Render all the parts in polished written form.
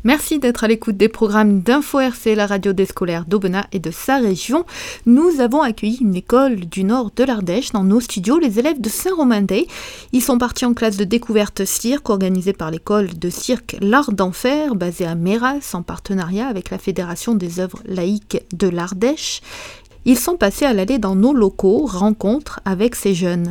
Merci d'être à l'écoute des programmes d'Info RC, la radio des scolaires d'Aubenas et de sa région. Nous avons accueilli une école du nord de l'Ardèche dans nos studios, les élèves de Saint-Romain-d'Ay. Ils sont partis en classe de découverte cirque organisée par l'école de cirque L'Art d'Enfer, basée à Méras en partenariat avec la Fédération des œuvres laïques de l'Ardèche. Ils sont passés à l'aller dans nos locaux, rencontre avec ces jeunes.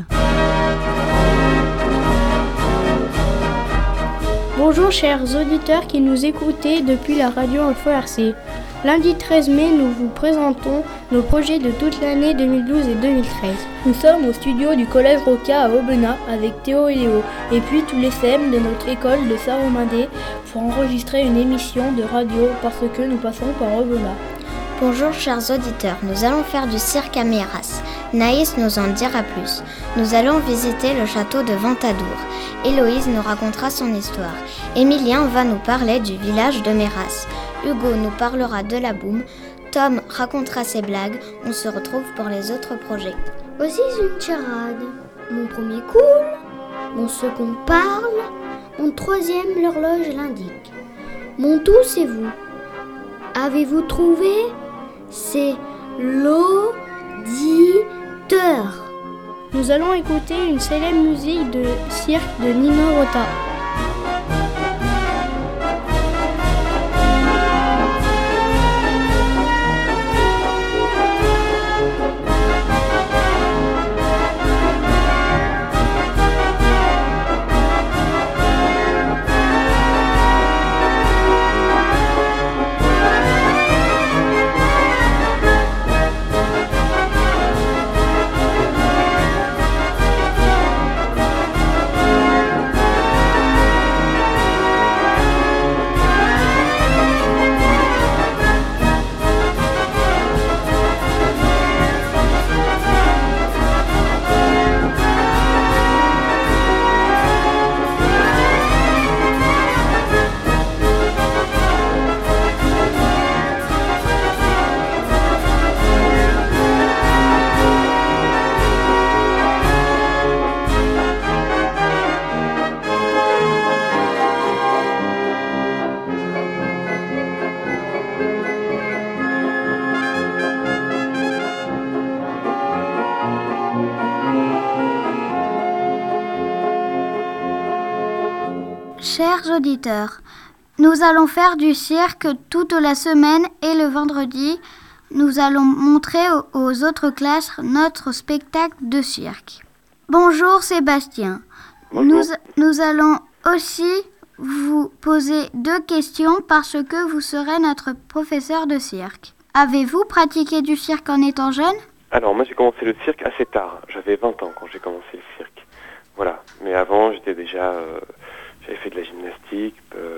Bonjour chers auditeurs qui nous écoutez depuis la radio Info RC. Lundi 13 mai, nous vous présentons nos projets de toute l'année 2012 et 2013. Nous sommes au studio du Collège Roca à Aubenas avec Théo et Léo, et puis tous les CM de notre école de Saint-Romain-d'Ay pour enregistrer une émission de radio parce que nous passons par Aubenas. Bonjour chers auditeurs, nous allons faire du cirque à Méras. Naïs nous en dira plus. Nous allons visiter le château de Ventadour. Héloïse nous racontera son histoire. Emilien va nous parler du village de Méras. Hugo nous parlera de la boum. Tom racontera ses blagues. On se retrouve pour les autres projets. Aussi une charade. Mon premier coule, mon second parle, mon troisième l'horloge l'indique. Mon tout c'est vous. Avez-vous trouvé ? C'est l'auditeur. Nous allons écouter une célèbre musique de cirque de Nino Rota. Chers auditeurs, nous allons faire du cirque toute la semaine et le vendredi, nous allons montrer aux autres classes notre spectacle de cirque. Bonjour Sébastien. Bonjour. Nous allons aussi vous poser 2 questions parce que vous serez notre professeur de cirque. Avez-vous pratiqué du cirque en étant jeune ? Alors moi j'ai commencé le cirque assez tard, j'avais 20 ans quand j'ai commencé le cirque. Voilà, mais avant j'étais déjà... J'avais fait de la gymnastique,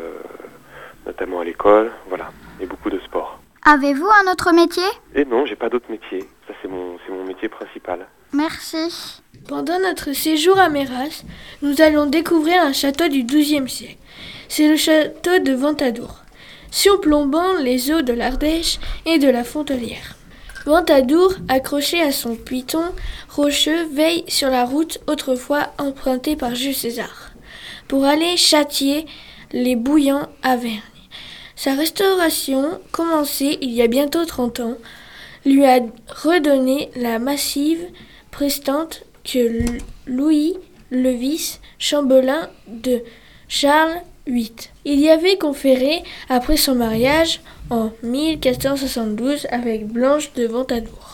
notamment à l'école, voilà, et beaucoup de sport. Avez-vous un autre métier ? Et non, j'ai pas d'autre métier. Ça, c'est mon métier principal. Merci. Pendant notre séjour à Méras, nous allons découvrir un château du XIIe siècle. C'est le château de Ventadour, surplombant les eaux de l'Ardèche et de la Fontelière. Ventadour, accroché à son piton rocheux, veille sur la route autrefois empruntée par Jules César pour aller châtier les Bouillants à Vergne. Sa restauration, commencée il y a bientôt 30 ans, lui a redonné la massive prestante que Louis le vice chambellan de Charles VIII. Il y avait conféré après son mariage en 1472 avec Blanche de Ventadour.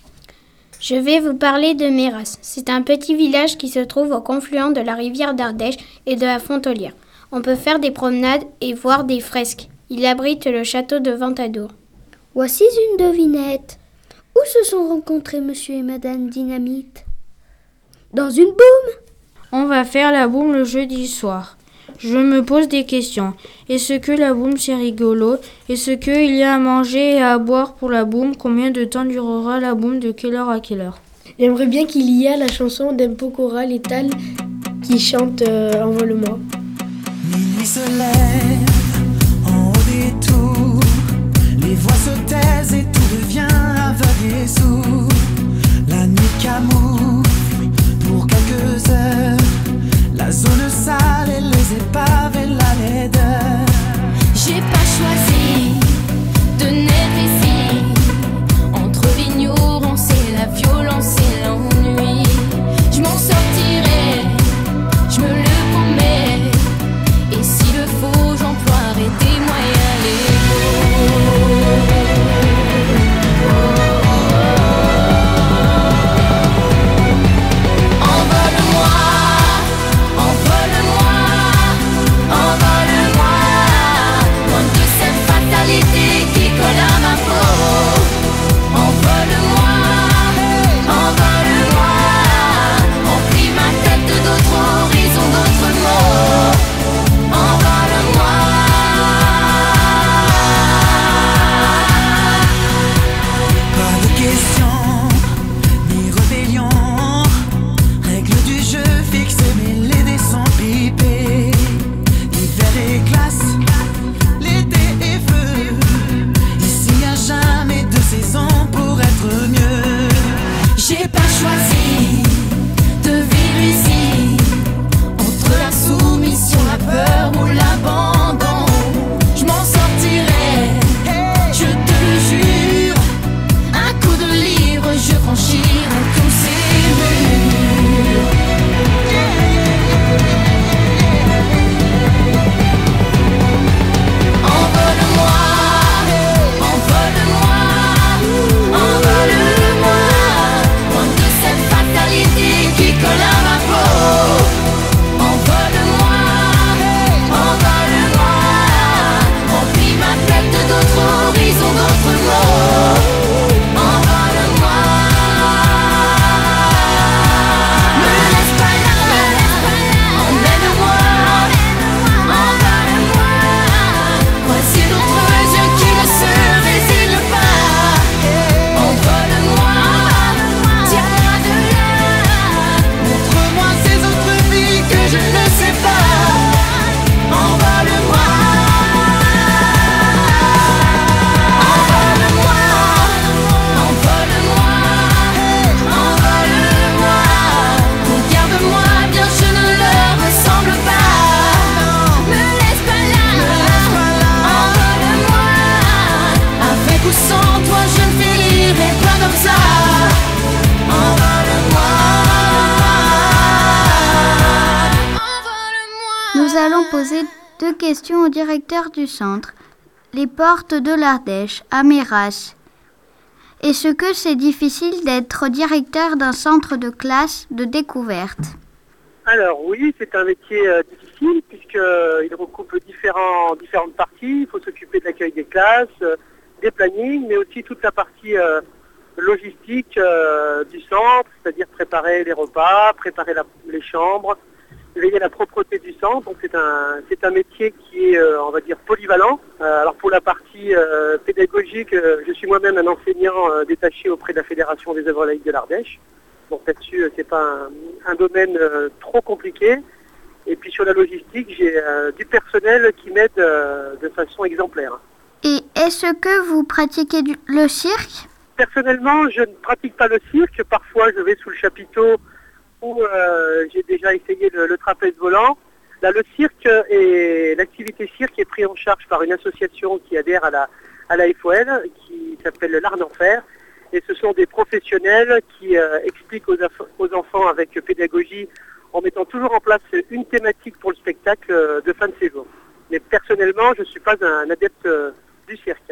Je vais vous parler de Méras. C'est un petit village qui se trouve au confluent de la rivière d'Ardèche et de la Fontelière. On peut faire des promenades et voir des fresques. Il abrite le château de Ventadour. Voici une devinette. Où se sont rencontrés monsieur et madame Dynamite ? Dans une boum ? On va faire la boum le jeudi soir. Je me pose des questions. Est-ce que la boum c'est rigolo ? Est-ce qu'il y a à manger et à boire pour la boum ? Combien de temps durera la boum ? De quelle heure à quelle heure ? J'aimerais bien qu'il y ait la chanson d'Empokora Létal qui chante Envole-moi. Minuit se lève en haut des tours, les voix se taisent et tout devient aveugle et sourd. La nuit camoufle pour quelques heures la zone sale et les épaves et la laideur. J'ai pas poser 2 questions au directeur du centre. Les portes de l'Ardèche, à Méras. Est-ce que c'est difficile d'être directeur d'un centre de classe de découverte? Alors oui, c'est un métier difficile puisqu'il recoupe différentes parties. Il faut s'occuper de l'accueil des classes, des plannings, mais aussi toute la partie logistique du centre, c'est-à-dire préparer les repas, préparer les chambres, veiller à la propreté du centre. Donc c'est un métier qui est, on va dire, polyvalent. Alors pour la partie pédagogique, je suis moi-même un enseignant détaché auprès de la Fédération des œuvres laïques de l'Ardèche. Donc là-dessus, c'est pas un domaine trop compliqué. Et puis sur la logistique, j'ai du personnel qui m'aide de façon exemplaire. Et est-ce que vous pratiquez le cirque? Personnellement, je ne pratique pas le cirque. Parfois, je vais sous le chapiteau où j'ai déjà essayé le trapèze volant. Là, le cirque et l'activité cirque est prise en charge par une association qui adhère à la FOL, qui s'appelle l'Art d'Enfer. Et ce sont des professionnels qui expliquent aux enfants avec pédagogie, en mettant toujours en place une thématique pour le spectacle de fin de séjour. Mais personnellement, je ne suis pas un adepte du cirque.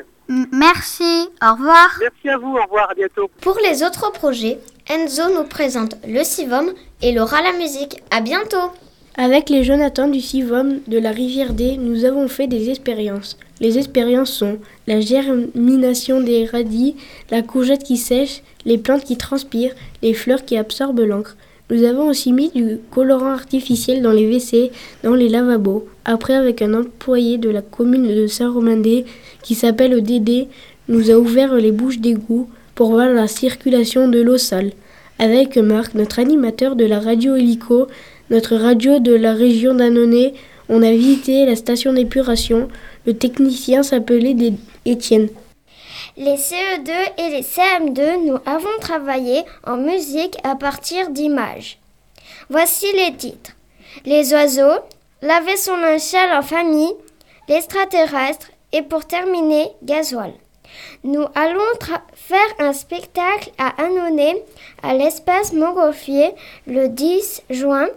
Merci, au revoir. Merci à vous, au revoir, à bientôt. Pour les autres projets, Enzo nous présente le Sivom et Laura la musique. À bientôt. Avec les Jonathan du Sivom de la rivière D, nous avons fait des expériences. Les expériences sont la germination des radis, la courgette qui sèche, les plantes qui transpirent, les fleurs qui absorbent l'encre. Nous avons aussi mis du colorant artificiel dans les WC, dans les lavabos. Après, avec un employé de la commune de Saint-Romain-des, qui s'appelle Dédé, nous a ouvert les bouches d'égout pour voir la circulation de l'eau sale. Avec Marc, notre animateur de la radio Hélico, notre radio de la région d'Annonay, on a visité la station d'épuration. Le technicien s'appelait Étienne. Les CE2 et les CM2, nous avons travaillé en musique à partir d'images. Voici les titres. Les oiseaux, laver son linge sale en famille, l'extraterrestre et pour terminer, gasoil. Nous allons faire un spectacle à Annonay, à l'espace Montgolfier, le 10 juin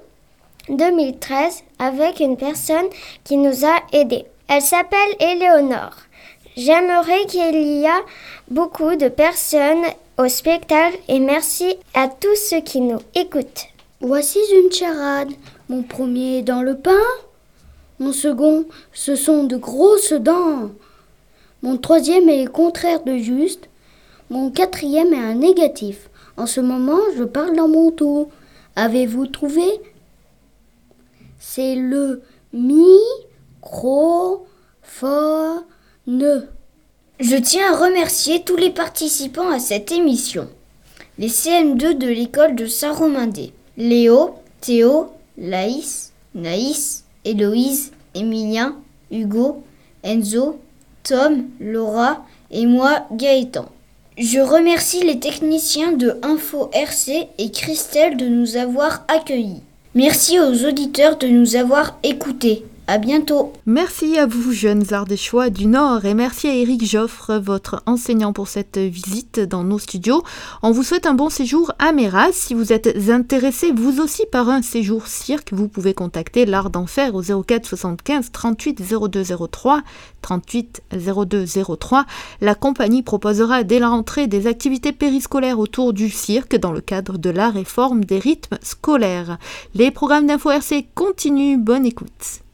2013, avec une personne qui nous a aidés. Elle s'appelle Éléonore. J'aimerais qu'il y ait beaucoup de personnes au spectacle et merci à tous ceux qui nous écoutent. Voici une charade. Mon premier est dans le pain. Mon second, ce sont de grosses dents. Mon troisième est le contraire de juste. Mon quatrième est un négatif. En ce moment, je parle dans mon tour. Avez-vous trouvé? C'est le microphone. Je tiens à remercier tous les participants à cette émission. Les CM2 de l'école de Saint-Romain-des. Léo, Théo, Laïs, Naïs, Héloïse, Emilien, Hugo, Enzo, Tom, Laura et moi, Gaëtan. Je remercie les techniciens de Info RC et Christelle de nous avoir accueillis. Merci aux auditeurs de nous avoir écoutés. À bientôt. Merci à vous, jeunes Ardéchois du Nord, et merci à Éric Joffre, votre enseignant, pour cette visite dans nos studios. On vous souhaite un bon séjour à Méras. Si vous êtes intéressé, vous aussi, par un séjour cirque, vous pouvez contacter l'Art d'Enfer au 04 75 38 02 03, 38 02 03. La compagnie proposera dès la rentrée des activités périscolaires autour du cirque dans le cadre de la réforme des rythmes scolaires. Les programmes d'Info RC continuent. Bonne écoute.